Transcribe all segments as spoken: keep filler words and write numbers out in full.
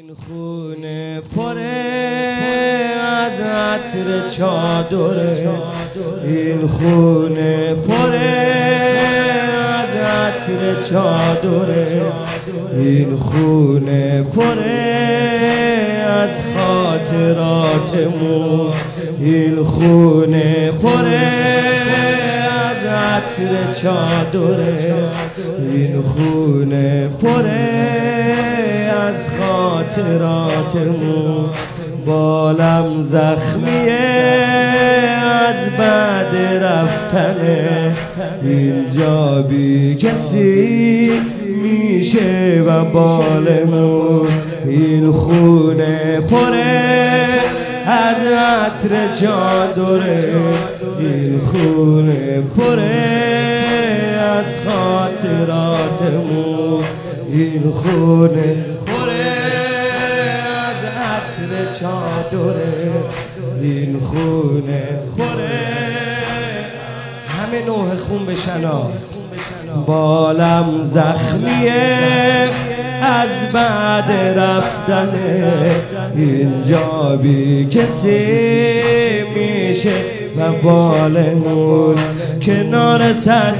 این خونه پره از عطر چادره، این خونه پره از عطر چادره، این خونه پره از خاطراتمون، این خونه پره از عطر چادره، این خونه پره از خاطراتمون. بالم زخمیه از بعد رفتنه، اینجا بی کسی میشه و بالمون. این خونه پره از عطر چادره، این خونه پره از خاطراتمون، این خونه پره از عطر چادره، این خونه پره همه نوع خون بشنا. بالم زخمیه از بعد رفتنه، اینجا بی کسی میشه و بالمون. کنار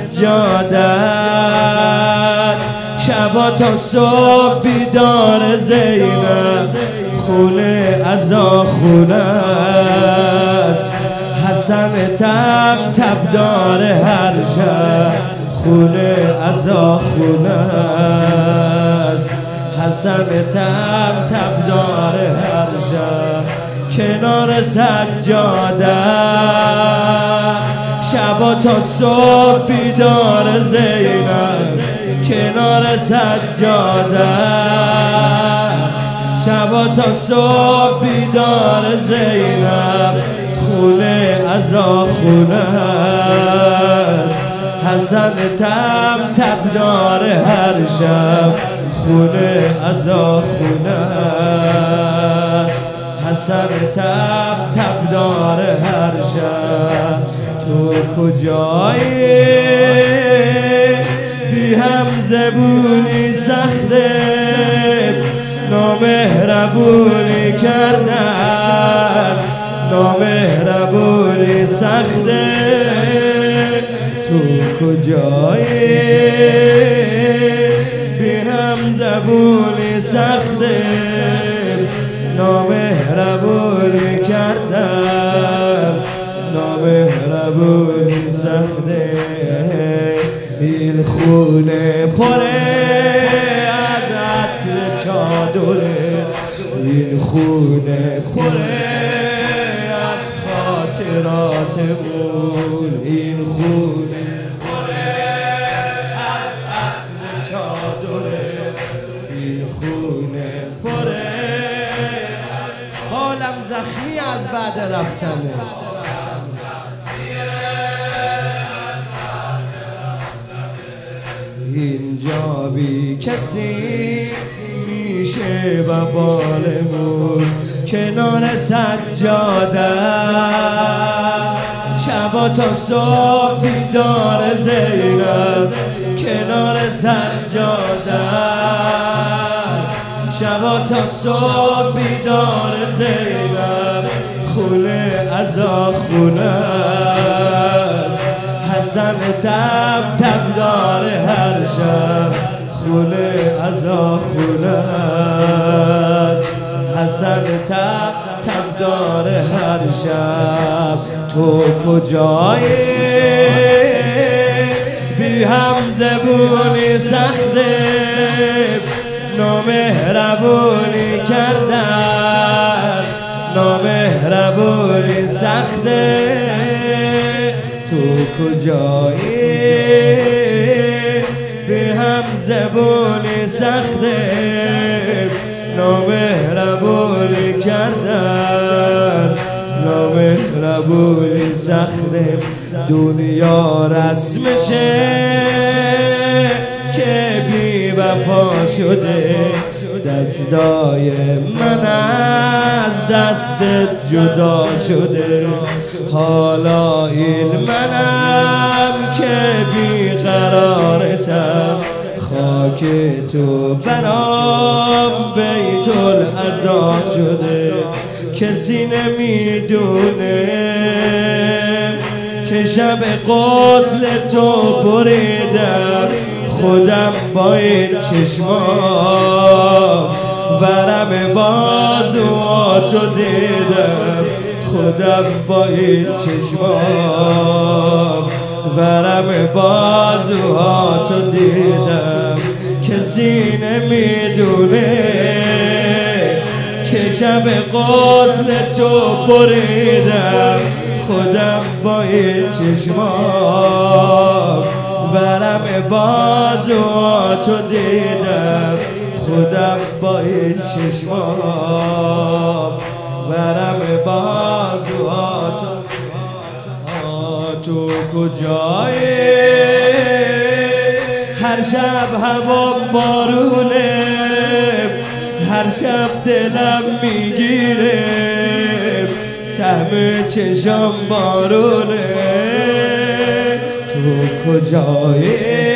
سجادت شبا تا صبح بیدار زینب، خونه از آخونه است. حسن تب تب داره هر شب، خونه از آخونه است. حسن تب تب داره هر شب کنار سجادت، شبا تا صبح بیدار زینب، کنار سجادت، شبا تا صبح بیدار زینب، خونه از آخونه است. حسن تب تب داره هر شب، خونه از آخونه است. حسن تب تب داره هر شب. تو کجایی بی هم زبونی سخته، نامهربونی کردن، نامهربونی سخته. تو کجایی بی هم زبونی سخته، نامهربونی کردن، نامهربونی سخته. این خونه پره از عطر چادره، این خونه پره از خاطراتمون، این خونه پره از عطر چادره، این خونه پره. بالم زخمی از بعد رفتنه، اینجا بی کسی میشه و بالمون. کنار سجادت شبا تا صبح بیدار زینب، کنار سجادت، شبا تا صبح بیدار زینب، خونه از آخونه است. حسن تب تب داره هر شب، خونه از آخونه است. حسن تب تب داره هر شب. تو کجایی بی هم زبونی سخته، نامهربونی کردن، نامهربونی سخته. تو کجایی بی هم زبونی سخته، نامهربونی کردن، نامهربونی سخته. دنیا رسمشه که بی وفا شده، دستای من از دستت جدا شده. حالا این منم که بیقرارتم، خاک تو برام بیت کسی نمیدونه که شب غسل تو بریدم خودم با این چشمام ورم بازوهاتو دیدم خودم با این چشمام ورم بازوهاتو دیدم کسی نمیدونه که شب غسل تو بریدم خودم با این چشمام ورم بازوهاتو دیدم خودم با این چشمام ورم بازوهاتو تو کجایی هر شب هوا بارونه هر شب دلم میگیره سهم چشم بارونه تو کجایی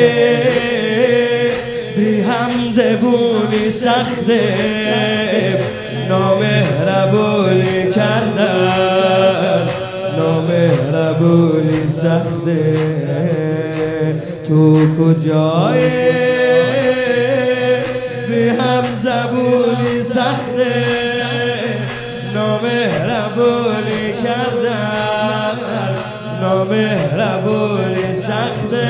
بی هم زبونی سخته نامهربونی کردن نامهربونی سخته تو کجایی بی هم زبونی سخته نامهربونی کردن نامهربونی سخته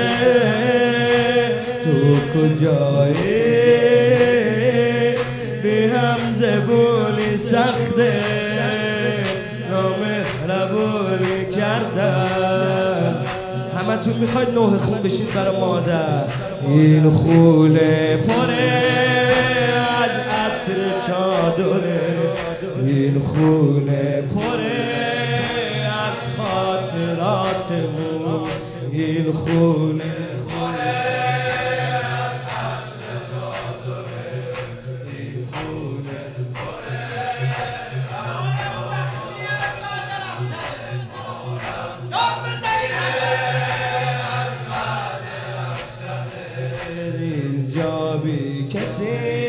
تو کجایی بی هم زبونی سخته نامهربونی کردن همه تو میخواید نوح خون بشید برای مادر این خونه پره از عطر چادره این خونه پره از خاطراتمون این خونه بی کسی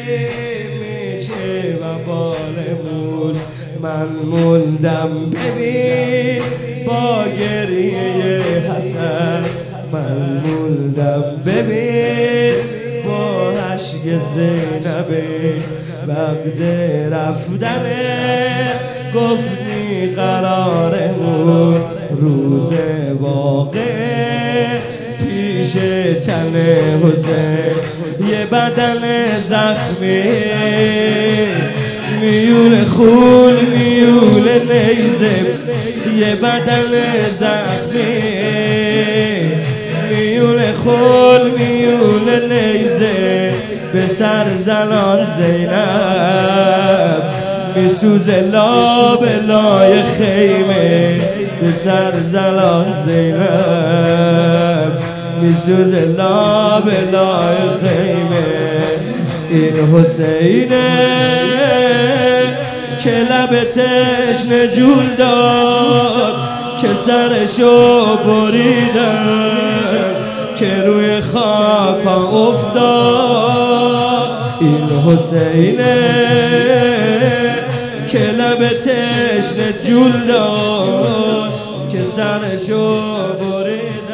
میشه و بالمون من موندم ببین با گریه حسن من موندم ببین با عشق زینبه وقت رفتنه گفتی قرارمون روز واقع پیش تن حسین یه بدن زخمی میول خون میول نیزه یه بدن زخمی میول خون میول نیزه به سر زنان زینب میسوزه لاب لای خیمه به سر زنان زینب میسوزه لاب لای خیمه این حسینه که لب تشنه جون داد که سرشو بریدن که روی خاک افتاد این حسینه که لب تشنه جون داد که سرشو بریدن